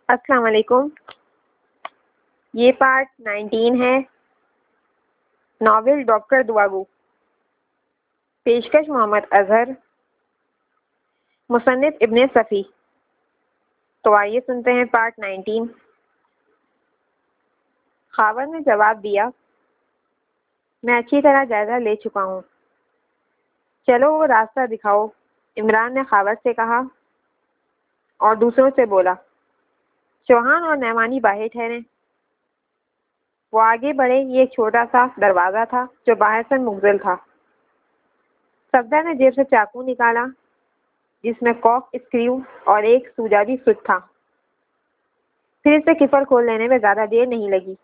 السلام علیکم. یہ پارٹ 19 ہے. ناول ڈاکٹر دعاگو. پیشکش محمد اظہر. مصنف ابن صفی. تو آئیے سنتے ہیں پارٹ 19. خاوند نے جواب دیا، میں اچھی طرح جائزہ لے چکا ہوں، چلو وہ راستہ دکھاؤ. عمران نے خاوند سے کہا اور دوسروں سے بولا. چوہان اور نعمانی باہر ٹھہرے. وہ آگے بڑھے. یہ ایک چھوٹا سا دروازہ تھا جو باہر سے مغزل تھا. صفدر نے جیب سے چاقو نکالا جس میں کاک اسکریو اور ایک سوجابی سوچ تھا. پھر اسے قفل کھول لینے میں زیادہ دیر نہیں لگی.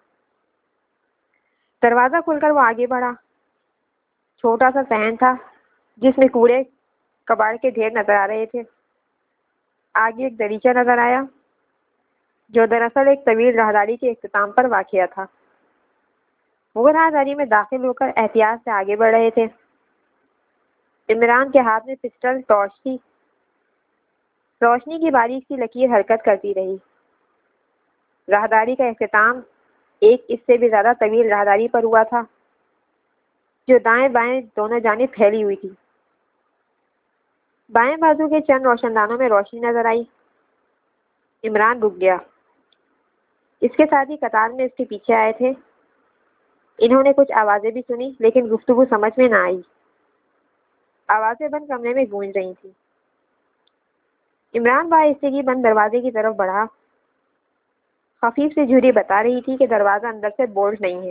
دروازہ کھل کر وہ آگے بڑھا. چھوٹا سا صحن تھا جس میں کوڑے کباڑ کے ڈھیر نظر آ رہے تھے. آگے ایک دریچہ نظر آیا جو دراصل ایک طویل راہداری کے اختتام پر واقع تھا. وہ راہداری میں داخل ہو کر احتیاط سے آگے بڑھ رہے تھے. عمران کے ہاتھ میں پسٹل ٹارچ تھی. روشنی کی باریک سی لکیر حرکت کرتی رہی. راہداری کا اختتام ایک اس سے بھی زیادہ طویل راہداری پر ہوا تھا جو دائیں بائیں دونوں جانب پھیلی ہوئی تھی. بائیں بازو کے چند روشن دانوں میں روشنی نظر آئی. عمران رک گیا. اس کے ساتھ ہی قطار میں اس کے پیچھے آئے تھے. انہوں نے کچھ آوازیں بھی سنی لیکن گفتگو سمجھ میں نہ آئی. آوازیں بند کمرے میں گونج رہی تھیں. عمران باہستگی بند دروازے کی طرف بڑھا. خفیف سی جھری بتا رہی تھی کہ دروازہ اندر سے بولٹ نہیں ہے.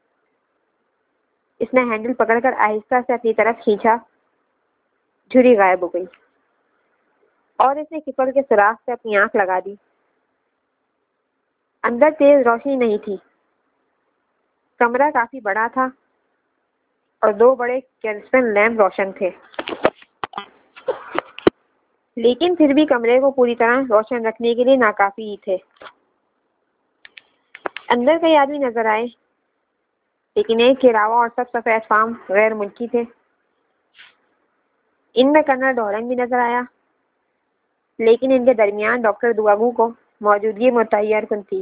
اس نے ہینڈل پکڑ کر آہستہ سے اپنی طرف کھینچا. جھری غائب ہو گئی اور اس نے قفل کے سوراخ سے اپنی آنکھ لگا دی. اندر تیز روشنی نہیں تھی. کمرہ کافی بڑا تھا اور دو بڑے کیروسن لیمپ روشن تھے، لیکن پھر بھی کمرے کو پوری طرح روشن رکھنے کے لیے ناکافی ہی تھے. اندر کئی آدمی نظر آئے لیکن ایک کے علاوہ اور سب سفید فام غیر ملکی تھے. ان میں کرنل ڈورنگ بھی نظر آیا لیکن ان کے درمیان ڈاکٹر دعاگو کو موجودگی متحیر کن تھی.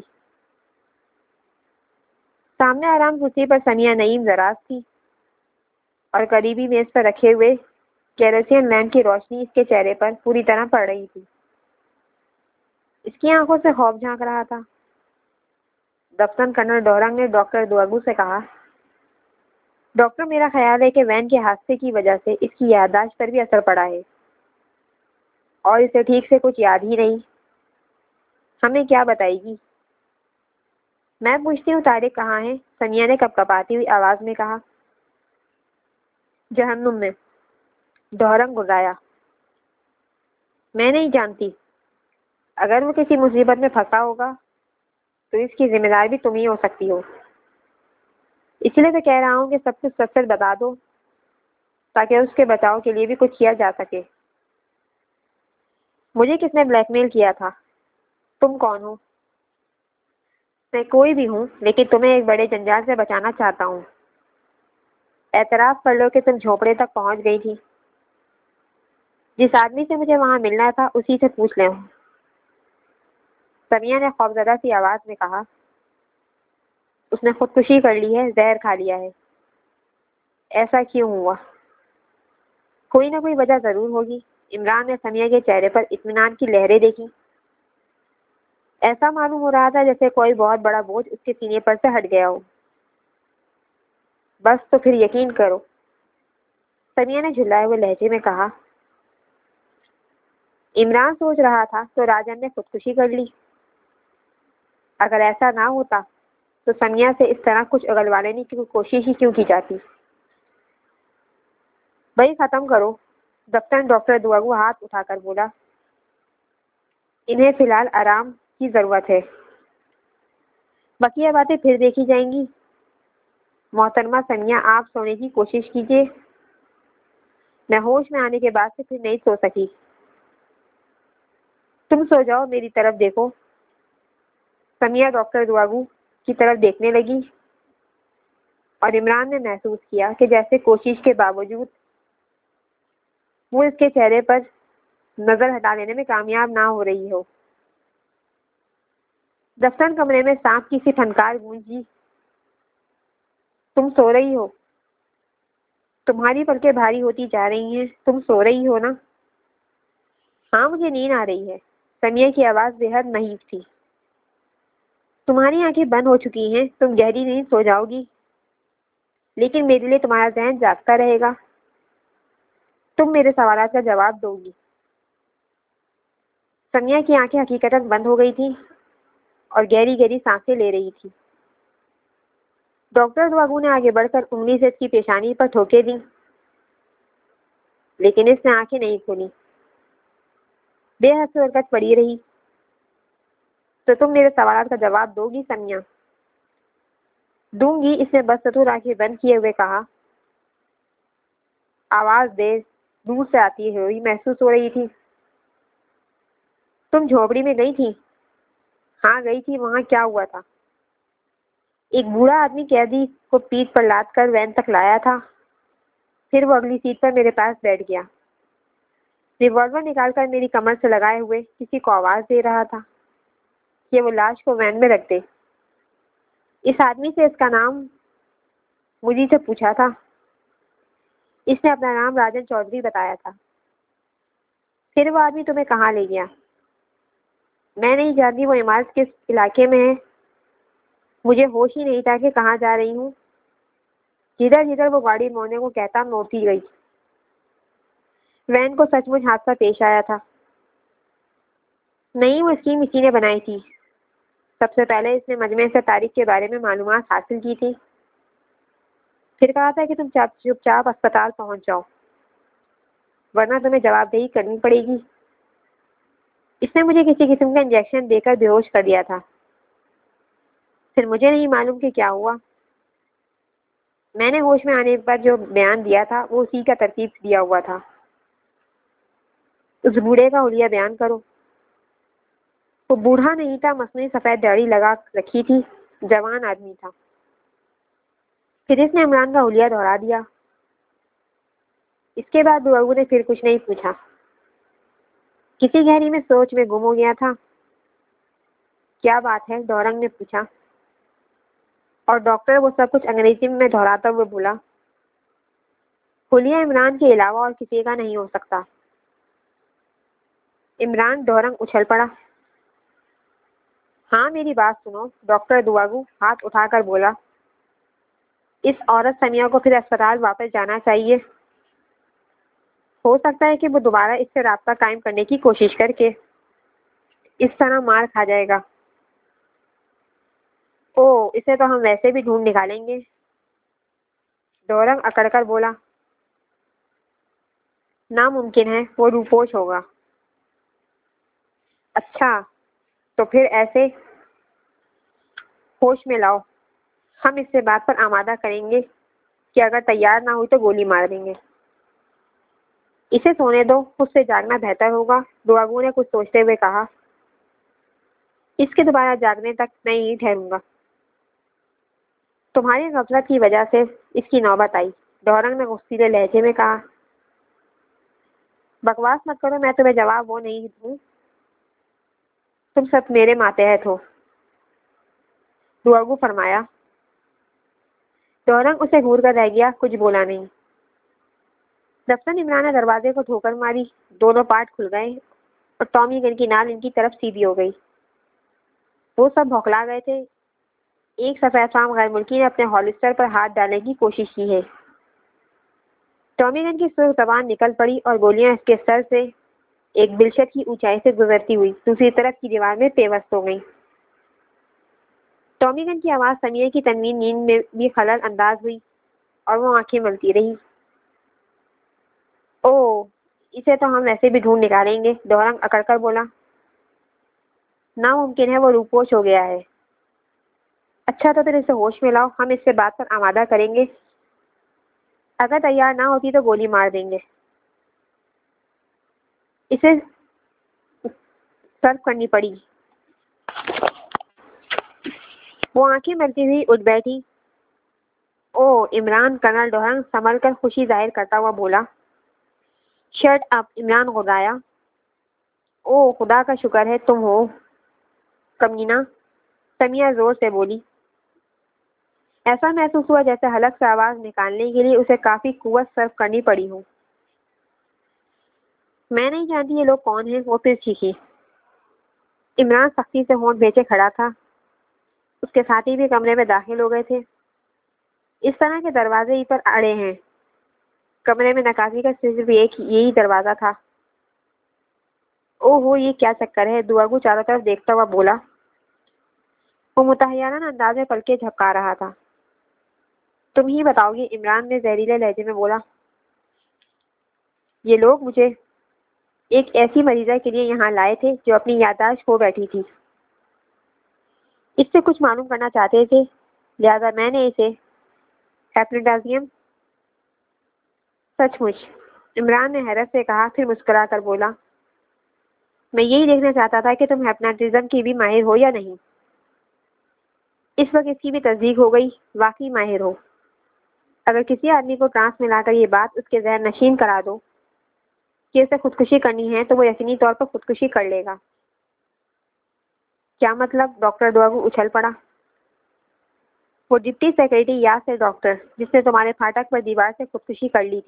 سامنے آرام کرسی پر ثانیہ نعیم دراز تھی اور قریبی میز پر رکھے ہوئے کیروسین لیمپ کی روشنی اس کے چہرے پر پوری طرح پڑ رہی تھی. اس کی آنکھوں سے خوف جھانک رہا تھا. دفتن کرنل ڈورنگ نے ڈاکٹر دعاگو سے کہا، ڈاکٹر میرا خیال ہے کہ وین کے حادثے کی وجہ سے اس کی یادداشت پر بھی اثر پڑا ہے اور اسے ٹھیک سے کچھ یاد ہی نہیں. ہمیں کیا بتائے گی؟ میں پوچھتی ہوں طارق کہاں ہے؟ ثانیہ نے کپ کپاتی ہوئی آواز میں کہا. جہنم میں، ڈورنگ گرایا. میں نہیں جانتی. اگر وہ کسی مصیبت میں پھنسا ہوگا تو اس کی ذمہ دار بھی تم ہی ہو سکتی ہو. اس لیے تو کہہ رہا ہوں کہ سب کچھ سچ سچ بتا دو تاکہ اس کے بچاؤ کے لیے بھی کچھ کیا جا سکے. مجھے کس نے بلیک میل کیا تھا؟ تم کون ہو؟ میں کوئی بھی ہوں لیکن تمہیں ایک بڑے جنجال سے بچانا چاہتا ہوں. اعتراف کر لو کہ تم جھونپڑے تک پہنچ گئی تھی. جس آدمی سے مجھے وہاں ملنا تھا اسی سے پوچھ لیں. سمیہ نے خوفزدہ سی آواز میں کہا. اس نے خودکشی کر لی ہے، زہر کھا لیا ہے. ایسا کیوں ہوا؟ کوئی نہ کوئی وجہ ضرور ہوگی. عمران نے سمیہ کے چہرے پر اطمینان کی لہریں دیکھی. ایسا معلوم ہو رہا تھا جیسے کوئی بہت بڑا بوجھ اس کے سینے پر سے ہٹ گیا ہو. بس تو پھر یقین کرو، سمیہ نے جھلائے ہوئے لہجے میں کہا. عمران سوچ رہا تھا تو راجن نے خودکشی کر لی. اگر ایسا نہ ہوتا تو سمیہ سے اس طرح کچھ اگلوا لینے کی کوشش ہی کیوں کی جاتی؟ بھائی ختم کرو. دفتر ڈاکٹر دعاگو ہاتھ اٹھا کر بولا. انہیں فی الحال آرام کی ضرورت ہے. بقیہ باتیں پھر دیکھی جائیں گی. محترمہ سمیہ، آپ سونے کی کوشش کیجیے. میں ہوش میں آنے کے بعد سے پھر نہیں سو سکی. تم سو جاؤ، میری طرف دیکھو. سمیہ ڈاکٹر دعاگو کی طرف دیکھنے لگی اور عمران نے محسوس کیا کہ جیسے کوشش کے باوجود وہ اس کے چہرے پر نظر ہٹا لینے میں کامیاب نہ ہو رہی ہو. دفتر کمرے میں سانپ کی سی پھنکار گونجی۔ تم سو رہی ہو؟ تمہاری پلکیں بھاری ہوتی جا رہی ہیں، تم سو رہی ہو نا؟ ہاں مجھے نیند آ رہی ہے۔ سمیہ کی آواز بے حد مہیب تھی۔ تمہاری آنکھیں بند ہو چکی ہیں، تم گہری نیند سو جاؤ گی، لیکن میرے لیے تمہارا ذہن جاگتا رہے گا۔ تم میرے سوالات کا جواب دو گی۔ سمیہ کی آنکھیں حقیقتاً بند ہو گئی تھیں اور گہری گہری سانسیں لے رہی تھی۔ ڈاکٹر دعاگو نے آگے بڑھ کر انگلی سے اس کی پیشانی پر ٹھوکے دی، لیکن اس نے آنکھیں نہیں کھولی، بے حد حرکت پڑی رہی۔ تو تم میرے سوالات کا جواب دو گی سمیہ؟ دوں گی، اس نے بدستور آنکھیں بند کیے ہوئے کہا۔ آواز دور سے آتی ہوئی محسوس ہو رہی تھی۔ تم جھوپڑی میں گئی تھی؟ ہاں گئی تھی، وہاں کیا ہوا تھا؟ ایک بوڑھا آدمی قیدی کو پیٹھ پر لاد کر وین تک لایا تھا، پھر وہ اگلی سیٹ پر میرے پاس بیٹھ گیا، ریوالور نکال کر میری کمر سے لگائے ہوئے کسی کو آواز دے رہا تھا کہ وہ لاش کو وین میں رکھ دے۔ اس آدمی سے اس کا نام مجھے سے پوچھا تھا۔ اس نے اپنا نام راجن چودھری بتایا تھا۔ پھر وہ آدمی تمہیں کہاں لے گیا؟ میں نہیں جانتی وہ عمارت کس علاقے میں ہے، مجھے ہوش ہی نہیں تھا کہ کہاں جا رہی ہوں۔ جدھر جدھر وہ گاڑی موڑنے کو کہتا موڑتی گئی۔ وین کو سچ مچ حادثہ پیش آیا تھا۔ نہیں، وہ اسکیم اسی نے بنائی تھی۔ سب سے پہلے اس نے مجمع سے تاریخ کے بارے میں معلومات حاصل کی تھی، پھر کہا تھا کہ تم چپ چاپ اسپتال پہنچ جاؤ ورنہ تمہیں جواب دہی کرنی پڑے گی۔ اس نے مجھے کسی قسم کا انجیکشن دے کر بے ہوش کر دیا تھا۔ پھر مجھے نہیں معلوم کہ کیا ہوا۔ میں نے ہوش میں آنے پر جو بیان دیا تھا وہ اسی کا ترتیب دیا ہوا تھا۔ اس بوڑھے کا حلیہ بیان کرو۔ وہ بوڑھا نہیں تھا، مصنوعی سفید داڑھی لگا رکھی تھی، جوان آدمی تھا۔ پھر اس نے عمران کا حلیہ دوہرا دیا۔ اس کے بعد دعاگو نے پھر کچھ نہیں پوچھا، کسی گہری میں سوچ میں گم ہو گیا تھا۔ کیا بات ہے؟ دورنگ نے پوچھا، اور ڈاکٹر وہ سب کچھ انگریزی میں دہراتا ہوا بولا، حلیہ عمران کے علاوہ اور کسی کا نہیں ہو سکتا۔ عمران؟ دورنگ اچھل پڑا۔ ہاں میری بات سنو، ڈاکٹر دعاگو ہاتھ اٹھا کر بولا، اس عورت سمیہ کو پھر اسپتال واپس جانا چاہیے۔ ہو سکتا ہے کہ وہ دوبارہ اس سے رابطہ قائم کرنے کی کوشش کر کے اس طرح مار کھا جائے گا۔ اسے تو ہم ویسے بھی ڈھونڈ نکالیں گے، دورنگ اکڑ کر بولا۔ ناممکن ہے، وہ روپوش ہوگا۔ اچھا تو پھر ایسے ہوش میں لاؤ، ہم اس سے بات پر آمادہ کریں گے کہ اگر تیار نہ ہوئی تو گولی مار دیں گے۔ اسے سونے دو، اس سے جاگنا بہتر ہوگا، دعاگو نے کچھ سوچتے ہوئے کہا۔ اس کے دوبارہ جاگنے تک میں یہیں ٹھہروں گا۔ تمہاری غفلت کی وجہ سے اس کی نوبت آئی، دورنگ نے غصیلے لہجے میں کہا۔ بکواس مت کرو، میں تمہیں جواب وہ نہیں دوں، تم سب میرے ماتحت ہو، دعاگو فرمایا۔ دورنگ اسے گھور کر رہ گیا، کچھ بولا نہیں۔ دفتر عمران نے دروازے کو ٹھوکر ماری، دونوں پارٹ کھل گئے اور ٹامی گن کی نال ان کی طرف سیدھی ہو گئی۔ وہ سب بھوکلا گئے تھے۔ ایک سفید فام غیر ملکی نے اپنے ہالسٹر پر ہاتھ ڈالنے کی کوشش کی ہے۔ ٹامی گن کی سرخ زبان نکل پڑی اور گولیاں اس کے سر سے ایک بلشت کی اونچائی سے گزرتی ہوئی دوسری طرف کی دیوار میں پیوست ہو گئی۔ ٹامی گن کی آواز سمیہ کی تنوین نیند میں بھی خلل انداز ہوئی اور وہ آنکھیں ملتی رہی۔ اسے تو ہم ویسے بھی ڈھونڈ نکالیں گے، دورنگ اکڑ کر بولا۔ ناممکن ہے، وہ روپوش ہو گیا ہے۔ اچھا تو پھر اسے ہوش میں لاؤ، ہم اس سے بات پر آمادہ کریں گے، اگر تیار نہ ہوتی تو گولی مار دیں گے۔ اسے سرو کرنی پڑی۔ وہ آنکھیں ملتی ہوئی اٹھ بیٹھی۔ عمران، کرنل دورنگ سنبھل کر خوشی ظاہر کرتا ہوا بولا۔ شٹ اپ، عمران غدایا۔ خدا کا شکر ہے تم ہو، کمینہ۔ سمیہ زور سے بولی۔ ایسا محسوس ہوا جیسے حلق سے آواز نکالنے کے لیے اسے کافی قوت صرف کرنی پڑی ہو۔ میں نہیں جانتی یہ لوگ کون ہیں، وہ پھر چیخی۔ عمران سختی سے ہونٹ بیچے کھڑا تھا۔ اس کے ساتھی بھی کمرے میں داخل ہو گئے تھے۔ اس طرح کے دروازے ہی پر اڑے ہیں۔ کمرے میں نکاسی کا صرف ایک یہی دروازہ تھا۔ او ہو، یہ کیا چکر ہے؟ دعاگو چاروں طرف دیکھتا ہوا بولا۔ وہ متحیرانہ انداز میں پلکیں جھپکا رہا تھا۔ تم ہی بتاؤ گی، عمران نے زہریلے لہجے میں بولا۔ یہ لوگ مجھے ایک ایسی مریضہ کے لیے یہاں لائے تھے جو اپنی یادداشت کھو بیٹھی تھی۔ اس سے کچھ معلوم کرنا چاہتے تھے، لہذا میں نے اسے ہیپنوٹازم۔ سچ مچ؟ عمران نے حیرت سے کہا، پھر مسکرا کر بولا، میں یہی دیکھنا چاہتا تھا کہ تم ہیپناٹزم کی بھی ماہر ہو یا نہیں۔ اس وقت اس کی بھی تصدیق ہو گئی، واقعی ماہر ہو۔ اگر کسی آدمی کو ٹرانس میں لا کر یہ بات اس کے ذہن نشین کرا دو کہ اسے خودکشی کرنی ہے تو وہ یقینی طور پر خودکشی کر لے گا۔ کیا مطلب؟ ڈاکٹر دعاگو اچھل پڑا۔ وہ ڈپٹی سیکرٹری یا سے ڈاکٹر جس نے تمہارے پھاٹک پر دیوار سے خودکشی کر لی تھی۔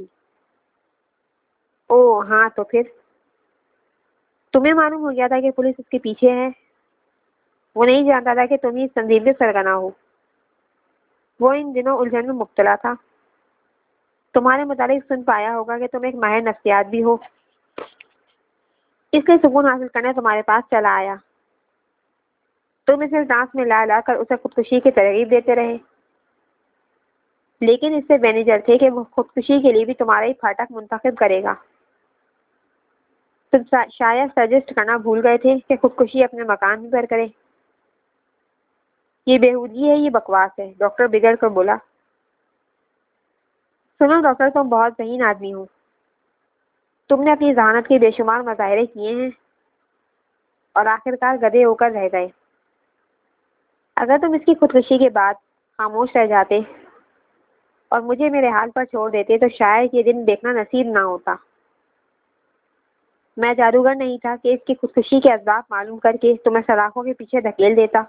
او ہاں، تو پھر تمہیں معلوم ہو گیا تھا کہ پولیس اس کے پیچھے ہے؟ وہ نہیں جانتا تھا کہ تم ہی سنجیدگی سرگنا ہو۔ وہ ان دنوں الجھن میں مبتلا تھا۔ تمہارے متعلق سن پایا ہوگا کہ تم ایک ماہر نفسیات بھی ہو، اس لیے سکون حاصل کرنے تمہارے پاس چلا آیا۔ تم اسے ڈانس میں لا لا کر اسے خودکشی کی ترغیب دیتے رہے، لیکن اس سے بے نظر تھے کہ وہ خودکشی کے لیے بھی تمہارا ہی پھاٹک منتخب کرے گا۔ تم شاید سجسٹ کرنا بھول گئے تھے کہ خودکشی اپنے مکان ہی پر کرے۔ یہ بےہودگی ہے، یہ بکواس ہے، ڈاکٹر بگڑ کر بولا۔ سنو ڈاکٹر، تم بہت ذہین آدمی ہو۔ تم نے اپنی ذہانت کے بے شمار مظاہرے کیے ہیں اور آخرکار گدھے ہو کر رہ گئے۔ اگر تم اس کی خودکشی کے بعد خاموش رہ جاتے اور مجھے میرے حال پر چھوڑ دیتے تو شاید یہ دن دیکھنا نصیب نہ ہوتا۔ میں جادوگر نہیں تھا کہ اس کی خودکشی کے اسباب معلوم کر کے تمہیں سلاخوں کے پیچھے دھکیل دیتا۔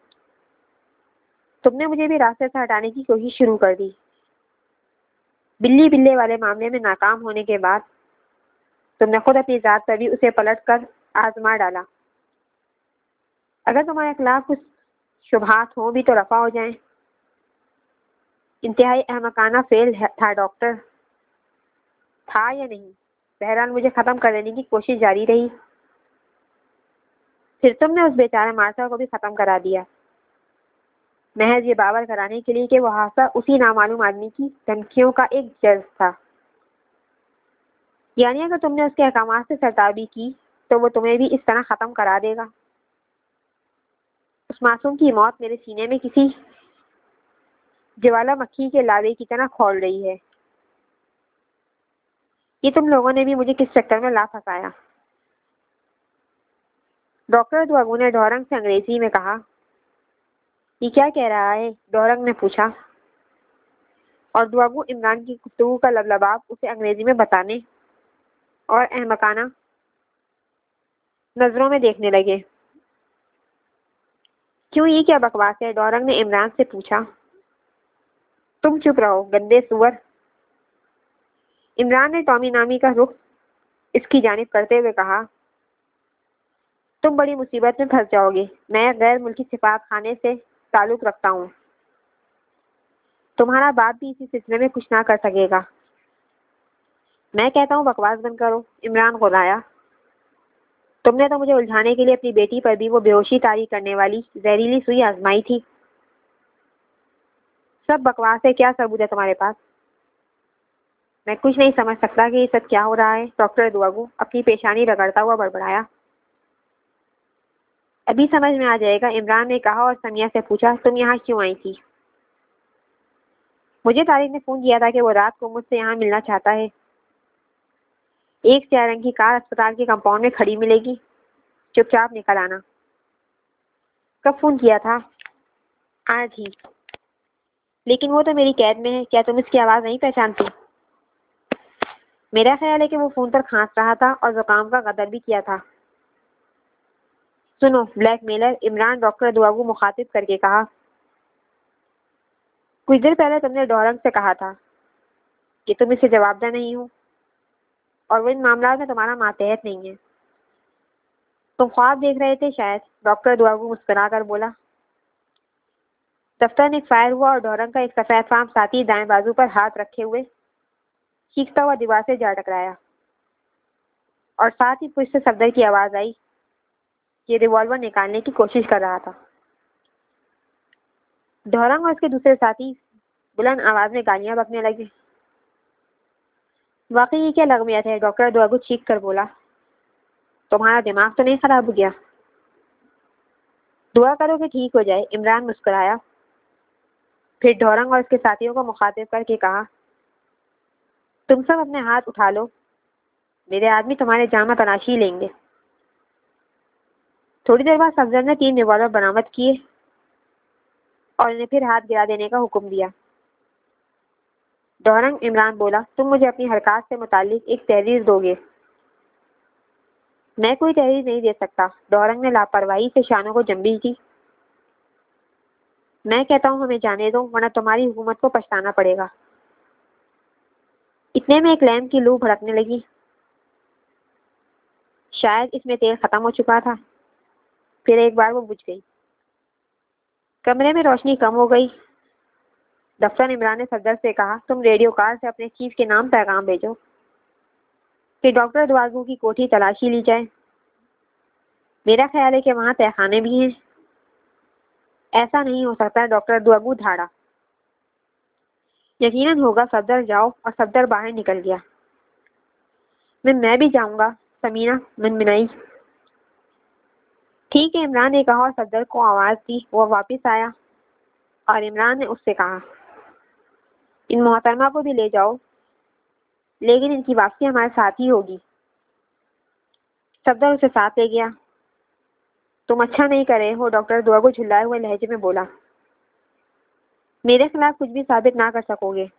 تم نے مجھے بھی راستے سے ہٹانے کی کوشش شروع کر دی۔ بلی بلے والے معاملے میں ناکام ہونے کے بعد تم نے خود اپنی ذات پر بھی اسے پلٹ کر آزما ڈالا۔ اگر تمہارے خلاف کچھ شبہات ہوں بھی تو رفع ہو جائیں۔ انتہائی احمقانہ فعل تھا ڈاکٹر، تھا یا نہیں؟ بہرحال مجھے ختم کر دینے کی کوشش جاری رہی۔ پھر تم نے اس بیچارے مارشل کو بھی ختم کرا دیا، محض یہ باور کرانے کے لیے کہ وہ حادثہ اسی نامعلوم آدمی کی دھمکیوں کا ایک جز تھا۔ یعنی اگر تم نے اس کے احکامات سے سرتابی کی تو وہ تمہیں بھی اس طرح ختم کرا دے گا۔ اس معصوم کی موت میرے سینے میں کسی جوالا مکھی کے لاوے کی طرح کھول رہی ہے۔ یہ تم لوگوں نے بھی مجھے کس چکر میں لا پھنسایا؟ ڈاکٹر دعاگو نے ڈھورنگ سے انگریزی میں کہا۔ یہ کیا کہہ رہا ہے؟ ڈھورنگ نے پوچھا، اور دعاگو عمران کی گفتگو کا لبلباب اسے انگریزی میں بتانے اور احمقانہ نظروں میں دیکھنے لگے۔ کیوں، یہ کیا بکواس ہے؟ ڈھورنگ نے عمران سے پوچھا۔ تم چپ رہو، گندے سور! عمران نے ٹامی نامی کا رخ اس کی جانب کرتے ہوئے کہا، تم بڑی مصیبت میں پھنس جاؤ گے۔ میں غیر ملکی سفارت خانے سے تعلق رکھتا ہوں۔ تمہارا باپ بھی اسی سلسلے میں کچھ نہ کر سکے گا۔ میں کہتا ہوں بکواس بند کرو، عمران غلایا۔ تم نے تو مجھے الجھانے کے لیے اپنی بیٹی پر بھی وہ بے ہوشی طاری کرنے والی زہریلی سوئی آزمائی تھی۔ سب بکواس ہے، کیا ثبوت ہے تمہارے پاس؟ میں کچھ نہیں سمجھ سکتا کہ یہ سب کیا ہو رہا ہے، ڈاکٹر دعاگو اپنی پیشانی رگڑتا ہوا بڑبڑایا۔ ابھی سمجھ میں آ جائے گا، عمران نے کہا اور سمیہ سے پوچھا، تم یہاں کیوں آئی تھی؟ مجھے طارق نے فون کیا تھا کہ وہ رات کو مجھ سے یہاں ملنا چاہتا ہے۔ ایک سیاہ رنگ کی کار اسپتال کے کمپاؤنڈ میں کھڑی ملے گی، چپ چاپ نکل آنا۔ کب فون کیا تھا؟ آج ہی۔ لیکن وہ تو میری قید میں ہے، کیا تم اس کی آواز نہیں پہچانتی؟ میرا خیال ہے کہ وہ فون پر کھانس رہا تھا اور زکام کا غدر بھی کیا تھا۔ سنو بلیک میلر، عمران ڈاکٹر دعاگو مخاطب کر کے کہا، کچھ دیر پہلے تم نے ڈورنگ سے کہا تھا کہ تم اسے جواب دہ نہیں ہو اور وہ ان معاملات میں تمہارا ماتحت نہیں ہے۔ تم خواب دیکھ رہے تھے شاید، ڈاکٹر دعاگو مسکرا کر بولا۔ دفتر میں فائر ہوا اور ڈورنگ کا ایک سفید فام ساتھی دائیں بازو پر ہاتھ رکھے ہوئے چیختا ہوا دیوار سے جا ٹکرایا، اور ساتھ ہی پشت سے صفدر کی آواز آئی کہ ریوالور نکالنے کی کوشش کر رہا تھا۔ ڈورنگ اور اس کے دوسرے ساتھی بلند آواز میں گالیاں بکنے لگے۔ واقعی یہ کیا لغمیت ہے؟ ڈاکٹر دعاگو چیخ کر بولا، تمہارا دماغ تو نہیں خراب ہو گیا؟ دعا کرو کہ ٹھیک ہو جائے، عمران مسکرایا، پھر ڈورنگ اور اس کے ساتھیوں کو مخاطب کر کے کہا، تم سب اپنے ہاتھ اٹھا لو، میرے آدمی تمہارے جامہ تلاشی لیں گے۔ تھوڑی دیر بعد صفدر نے 3 ریوالور برآمد کیے اور انہیں پھر ہاتھ گرا دینے کا حکم دیا۔ ڈورنگ، عمران بولا، تم مجھے اپنی حرکات سے متعلق ایک تحریر دو گے؟ میں کوئی تحریر نہیں دے سکتا، ڈورنگ نے لاپرواہی سے شانوں کو جنبی کی۔ میں کہتا ہوں ہمیں جانے دو ورنہ تمہاری حکومت کو پچھتانا پڑے گا۔ اتنے میں ایک لیمپ کی لو بھڑکنے لگی، شاید اس میں تیل ختم ہو چکا تھا، پھر ایک بار وہ بجھ گئی۔ کمرے میں روشنی کم ہو گئی۔ دفتر عمران نے صفدر سے کہا، تم ریڈیو کار سے اپنے چیف کے نام پیغام بھیجو کہ ڈاکٹر دعاگو کی کوٹھی تلاشی لی جائے۔ میرا خیال ہے کہ وہاں تہہ خانے بھی ہیں۔ ایسا نہیں ہو سکتا، ڈاکٹر دعاگو دھاڑا۔ یقیناً ہوگا، صفدر جاؤ، اور صفدر باہر نکل گیا۔ میں بھی جاؤں گا، سمینہ منمنائی۔ ٹھیک ہے، عمران نے کہا اور صفدر کو آواز دی۔ وہ واپس آیا اور عمران نے اس سے کہا، ان محترمہ کو بھی لے جاؤ، لیکن ان کی واپسی ہمارے ساتھ ہی ہوگی۔ صفدر اسے ساتھ لے گیا۔ تم اچھا نہیں کر رہے ہو، ڈاکٹر دعاگو جھلائے ہوئے لہجے میں بولا، میرے خلاف کچھ بھی ثابت نہ کر سکو گے۔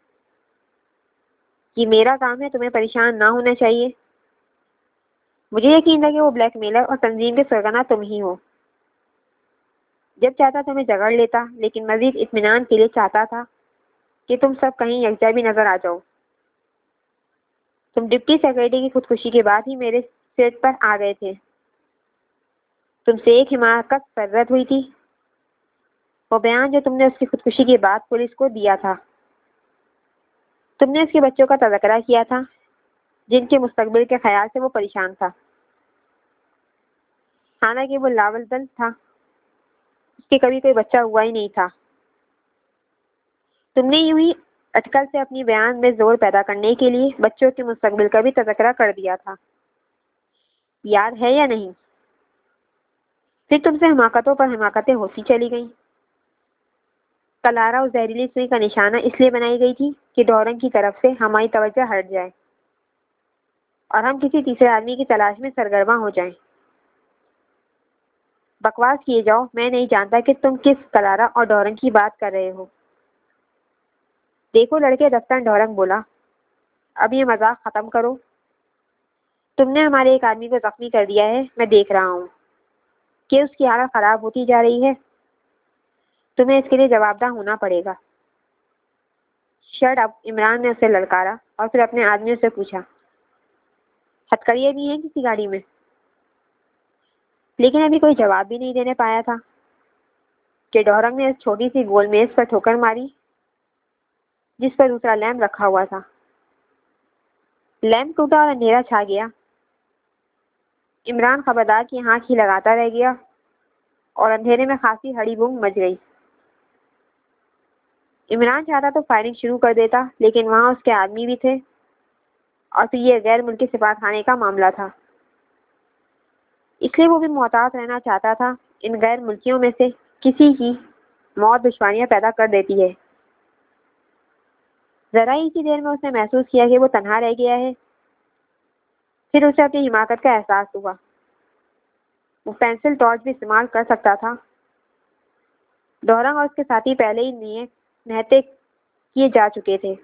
یہ میرا کام ہے، تمہیں پریشان نہ ہونا چاہیے۔ مجھے یقین ہے کہ وہ بلیک میلر اور تنظیم کے سرگنا تم ہی ہو۔ جب چاہتا تمہیں جگڑ لیتا، لیکن مزید اطمینان کے لیے چاہتا تھا کہ تم سب کہیں یکجا بھی نظر آ جاؤ۔ تم ڈپٹی سیکرٹری کی خودکشی کے بعد ہی میرے سیٹ پر آ گئے تھے۔ تم سے ایک حماقت سرزد ہوئی تھی، وہ بیان جو تم نے اس کی خودکشی کے بعد پولیس کو دیا تھا۔ تم نے اس کے بچوں کا تذکرہ کیا تھا جن کے مستقبل کے خیال سے وہ پریشان تھا، حالانکہ وہ لاوالدل تھا، اس کے کبھی کوئی بچہ ہوا ہی نہیں تھا۔ تم نے یوں ہی اٹکل سے اپنی بیان میں زور پیدا کرنے کے لیے بچوں کے مستقبل کا بھی تذکرہ کر دیا تھا، یاد ہے یا نہیں؟ پھر تم سے حماقتوں پر حماقتیں ہوتی چلی گئیں۔ کلارا اور زہریلی سوئی کا نشانہ اس لیے بنائی گئی تھی کہ ڈورنگ کی طرف سے ہماری توجہ ہٹ جائے اور ہم کسی تیسرے آدمی کی تلاش میں سرگرما ہو جائیں۔ بکواس کیے جاؤ، میں نہیں جانتا کہ تم کس کلارا اور ڈورنگ کی بات کر رہے ہو۔ دیکھو لڑکے، دفتر ڈورنگ بولا، اب یہ مذاق ختم کرو۔ تم نے ہمارے ایک آدمی کو زخمی کر دیا ہے، میں دیکھ رہا ہوں کہ اس کی حالت خراب ہوتی جا رہی ہے۔ تمہیں اس کے لیے جواب دہ ہونا پڑے گا۔ شٹ اپ، عمران نے اسے للکارا اور پھر اپنے آدمیوں سے پوچھا، ہتھکڑیے بھی ہیں کسی گاڑی میں؟ لیکن ابھی کوئی جواب بھی نہیں دینے پایا تھا کہ ڈورنگ نے اس چھوٹی سی گول میز پر ٹھوکر ماری جس پر دوسرا لیمپ رکھا ہوا تھا۔ لیمپ ٹوٹا اور اندھیرا چھا گیا۔ عمران خبردار کی آنکھ ہی لگاتا رہ گیا اور اندھیرے میں خاصی ہڑی بنگ مچ گئی۔ عمران چاہتا تو فائرنگ شروع کر دیتا، لیکن وہاں اس کے آدمی بھی تھے اور پھر یہ غیر ملکی سفارت خانے کا معاملہ تھا، اس لیے وہ بھی محتاط رہنا چاہتا تھا۔ ان غیر ملکیوں میں سے کسی کی موت دشواریاں پیدا کر دیتی ہے۔ ذرا ہی سی دیر میں اس نے محسوس کیا کہ وہ تنہا رہ گیا ہے۔ پھر اسے اپنی حماقت کا احساس ہوا۔ وہ پینسل ٹارچ بھی استعمال کر سکتا تھا۔ ڈورنگ اور اس کے ساتھی پہلے ہی نہتے کیے جا چکے تھے،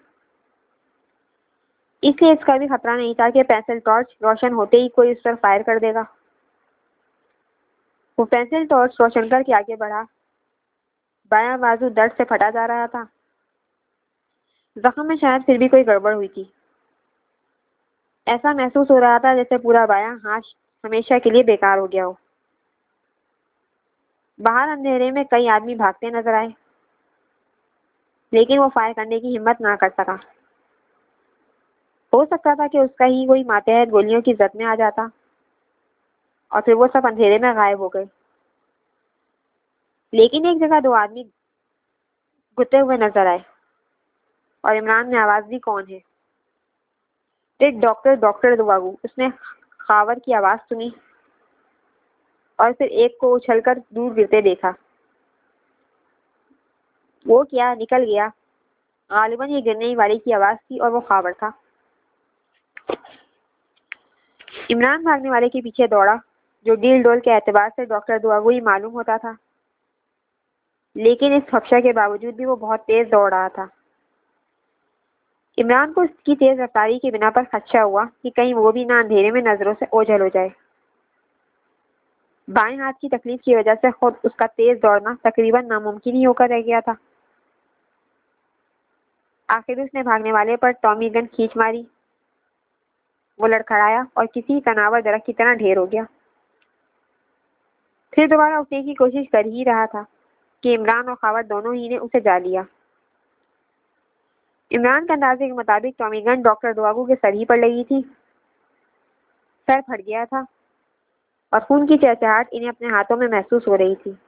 اس لیے اس کا بھی خطرہ نہیں تھا کہ پینسل ٹارچ روشن ہوتے ہی کوئی اس پر فائر کر دے گا۔ وہ پینسل ٹارچ روشن کر کے آگے بڑھا. بایاں بازو درد سے پھٹا جا رہا تھا. زخم میں شاید پھر بھی کوئی گڑبڑ ہوئی تھی. ایسا محسوس ہو رہا تھا جیسے پورا بایاں ہاتھ ہمیشہ کے لیے بیکار ہو گیا ہو. باہر اندھیرے میں کئی آدمی بھاگتے نظر آئے، لیکن وہ فائر کرنے کی ہمت نہ کر سکا. ہو سکتا تھا کہ اس کا ہی کوئی ماتحت گولیوں کی زد میں آ جاتا اور پھر وہ سب اندھیرے میں غائب ہو گئے. لیکن ایک جگہ دو آدمی گھٹے ہوئے نظر آئے اور عمران نے آواز دی، کون ہے؟ ڈاکٹر دواگو. اس نے خاور کی آواز سنی اور پھر ایک کو اچھل کر دور گرتے دیکھا. وہ کیا نکل گیا؟ غالباً یہ گرنے والے کی آواز تھی اور وہ خاور تھا. عمران بھاگنے والے کے پیچھے دوڑا، جو ڈیل ڈول کے اعتبار سے ڈاکٹر دواگو ہی معلوم ہوتا تھا، لیکن اس خدشہ کے باوجود بھی وہ بہت تیز دوڑ رہا تھا. عمران کو اس کی تیز رفتاری کی بنا پر خدشہ ہوا کہ کہیں وہ بھی نہ اندھیرے میں نظروں سے اوجھل ہو جائے. بائیں ہاتھ کی تکلیف کی وجہ سے خود اس کا تیز دوڑنا تقریباً ناممکن ہی ہو کر رہ گیا تھا. آخر اس نے بھاگنے والے پر ٹامی گن کھینچ ماری. وہ لڑکھڑایا اور کسی تناور درخت کی طرح ڈھیر ہو گیا. پھر دوبارہ اٹھنے کی کوشش کر ہی رہا تھا کہ عمران اور خاور دونوں ہی نے اسے جا لیا. عمران کے اندازے کے مطابق ٹامی گن ڈاکٹر دواگو کے سر ہی پر لگی تھی. سر پھٹ گیا تھا اور خون کی چہچہاٹ انہیں اپنے ہاتھوں میں محسوس ہو رہی تھی.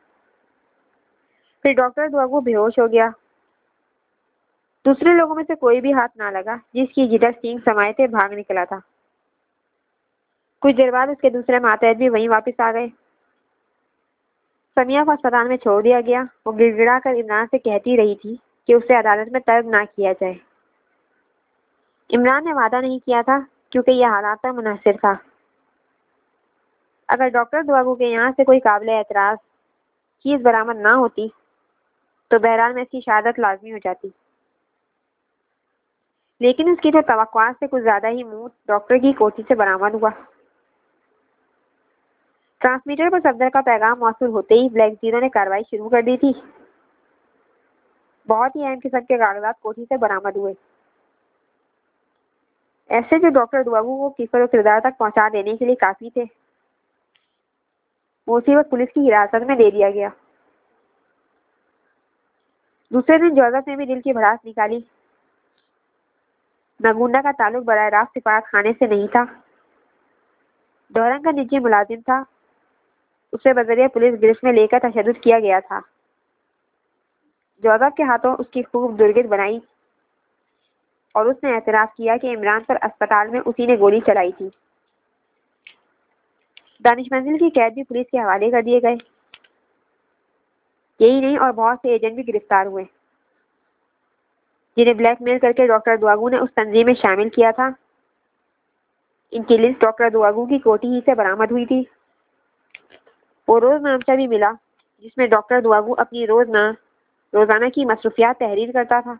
پھر ڈاکٹر دواگو بے ہوش ہو گیا. دوسرے لوگوں میں سے کوئی بھی ہاتھ نہ لگا. جس کی جدھر سینگ سمائے تھے بھاگ نکلا تھا. کچھ دیر بعد اس کے دوسرے ماتحت بھی وہیں واپس آ گئے. سمیہ کو اسپتال میں چھوڑ دیا گیا. وہ گڑ گڑا کر عمران سے کہتی رہی تھی کہ اسے عدالت میں طلب نہ کیا جائے. عمران نے وعدہ نہیں کیا تھا کیونکہ یہ حالات پر منحصر تھا. اگر ڈاکٹر دواگو کے یہاں سے کوئی قابل اعتراض چیز برآمد نہ ہوتی تو بہرحال میں اس کی شہادت لازمی ہو جاتی. لیکن اس کی تو توقعات سے کچھ زیادہ ہی منہ ڈاکٹر کی کوٹھی سے برآمد ہوا. ٹرانسمیٹر پر صفدر کا پیغام موصول ہوتے ہی بلیک زیرو نے کارروائی شروع کر دی تھی. بہت ہی اہم قسم کے کاغذات کوٹھی سے برآمد ہوئے، ایسے جو ڈاکٹر دواگو کو کفر و کردار تک پہنچا دینے کے لیے کافی تھے. وہ اسی وقت پولیس کی حراست میں دے دیا گیا. دوسرے دن جوزف نے بھی دل کی بھڑاس نکالی. نگونڈا کا تعلق براہ راست سفارت خانے سے نہیں تھا. ڈورنگ کا نجی ملازم تھا. اسے بذریعہ پولیس گرفت میں لے کر تشدد کیا گیا تھا. جوزف کے ہاتھوں اس کی خوب درگت بنائی اور اس نے اعتراف کیا کہ عمران پر اسپتال میں اسی نے گولی چلائی تھی. دانش منزل کی قید بھی پولیس کے حوالے کر دیے گئے. یہی نہیں اور بہت سے ایجنٹ بھی گرفتار ہوئے جنہیں بلیک میل کر کے ڈاکٹر دواگو نے اس تنظیم میں شامل کیا تھا. ان کی لسٹ ڈاکٹر دواگو کی کوٹھی ہی سے برآمد ہوئی تھی. وہ روزنامچہ بھی ملا جس میں ڈاکٹر دواگو اپنی روزانہ کی مصروفیات تحریر کرتا تھا.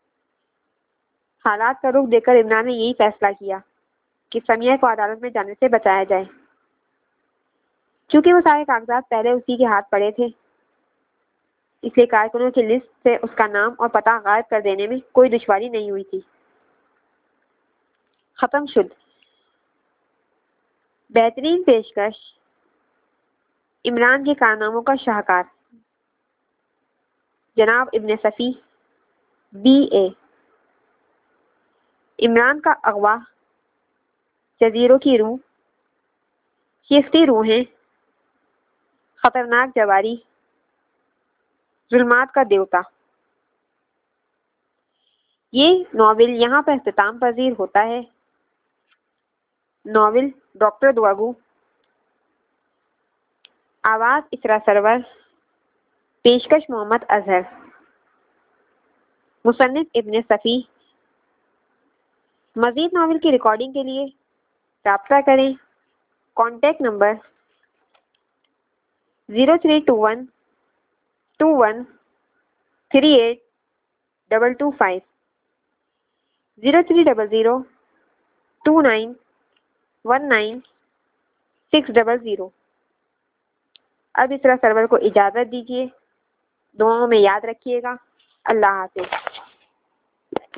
حالات کا رخ دیکھ کر عمران نے یہی فیصلہ کیا کہ سمیہ کو عدالت میں جانے سے بچایا جائے. چونکہ وہ سارے کاغذات پہلے اسی کے ہاتھ پڑے تھے، اس لیے کارکنوں کی لسٹ سے اس کا نام اور پتہ غائب کر دینے میں کوئی دشواری نہیں ہوئی تھی. ختم شد. بہترین پیشکش عمران کے کارناموں کا شاہکار جناب ابن صفی BA. عمران کا اغوا، جزیروں کی روح، شیختی روحیں، خطرناک جواری، ظلمات کا دیوتا. یہ ناول یہاں پر اختتام پذیر ہوتا ہے. ناول ڈاکٹر دواگو، آواز اسرا سرور، پیشکش محمد اظہر، مصنف ابن صفی. مزید ناول کی ریکارڈنگ کے لیے رابطہ کریں. Contact number 0321 21 38 225 0300 29 19 600. اب اسرا سرور کو اجازت دیجیے، دعاؤں میں یاد رکھیے گا۔ اللہ حافظ۔